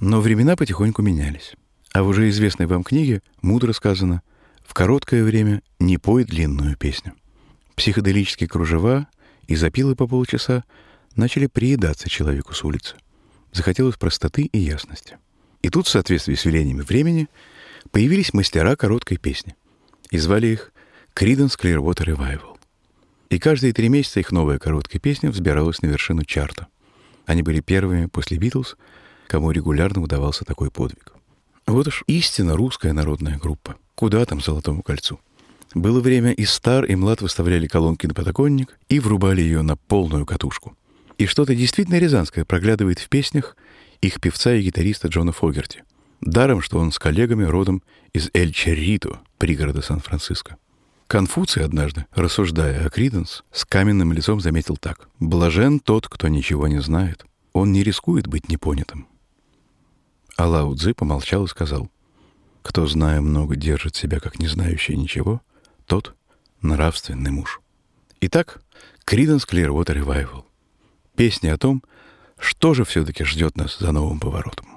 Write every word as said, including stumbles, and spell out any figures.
Но времена потихоньку менялись. А в уже известной вам книге мудро сказано: «В короткое время не пой длинную песню». Психоделические кружева и запилы по полчаса начали приедаться человеку с улицы. Захотелось простоты и ясности. И тут, в соответствии с велениями времени, появились мастера короткой песни. И звали их Creedence Clearwater Revival. И каждые три месяца их новая короткая песня взбиралась на вершину чарта. Они были первыми после Битлз, кому регулярно удавался такой подвиг. Вот уж истинно русская народная группа. Куда там Золотому кольцу? Было время, и стар, и млад выставляли колонки на подоконник и врубали ее на полную катушку. И что-то действительно рязанское проглядывает в песнях их певца и гитариста Джона Фогерти. Даром, что он с коллегами родом из Эль-Чаррито, пригорода Сан-Франциско. Конфуций однажды, рассуждая о Криденс, с каменным лицом заметил так: «Блажен тот, кто ничего не знает. Он не рискует быть непонятым». А Лао Цзы помолчал и сказал: «Кто, зная много, держит себя как не знающий ничего, тот нравственный муж». Итак, Creedence Clearwater Revival. Песня о том, что же все-таки ждет нас за новым поворотом.